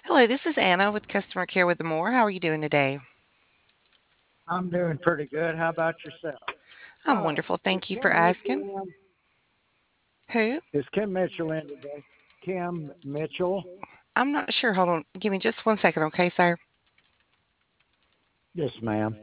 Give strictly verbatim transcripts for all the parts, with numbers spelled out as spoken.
Hello, this is Anna with Customer Care with More. How are you doing today? I'm doing pretty good. How about yourself? I'm Uh, wonderful. is Thank you for Kim asking. Mitchell in? Who? Is Kim Mitchell in today? Kim Mitchell? I'm not sure. Hold on. Give me just one second, okay, sir? Yes, ma'am.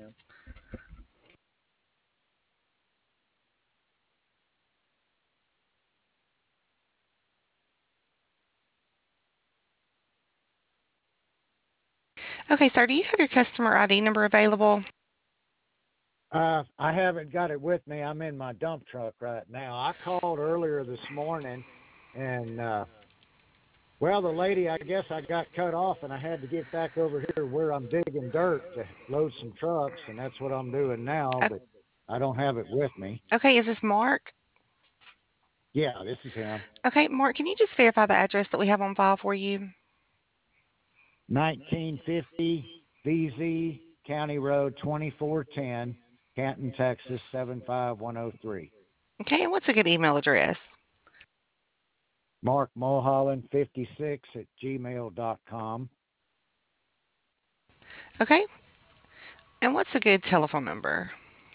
Okay, sir, do you have your customer I D number available? Uh, I haven't got it with me. I'm in my dump truck right now. I called earlier this morning, and uh, well, the lady, I guess I got cut off, and I had to get back over here where I'm digging dirt to load some trucks, and that's what I'm doing now. O- But I don't have it with me. Okay, is this Mark? Yeah, this is him. Okay, Mark, can you just verify the address that we have on file for you? nineteen fifty V Z County Road twenty-four ten, Canton, Texas seven five one zero three. Okay, and what's a good email address? Mark Mulholland fifty-six at gmail dot com. Okay, and what's a good telephone number?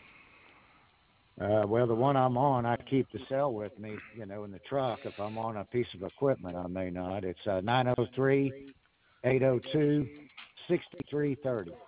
Uh, well, the one I'm on, I keep the cell with me, you know, in the truck. If I'm on a piece of equipment, I may not. It's uh, nine oh three, eight oh two, six three three oh.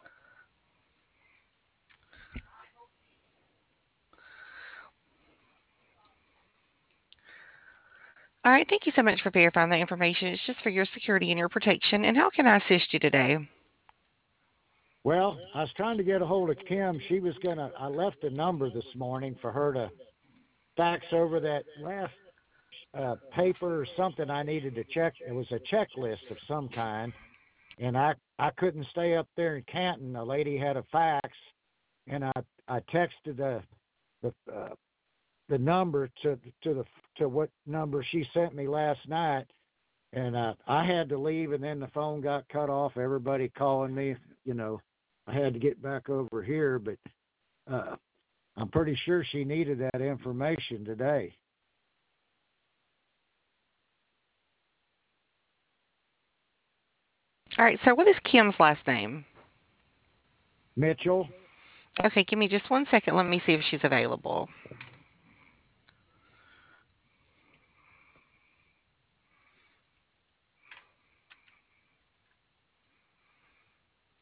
All right, thank you so much for verifying that information. It's just for your security and your protection. And how can I assist you today? Well, I was trying to get a hold of Kim. She was going to, I left a number this morning for her to fax over that last uh, paper or something I needed to check. It was a checklist of some kind, and I I couldn't stay up there in Canton. The lady had a fax, and I I texted the the uh, the number to to the to what number she sent me last night, and uh, I had to leave, and then the phone got cut off. Everybody calling me, you know, I had to get back over here, but uh, I'm pretty sure she needed that information today. All right, sir, what is Kim's last name? Mitchell. Okay, give me just one second. Let me see if she's available.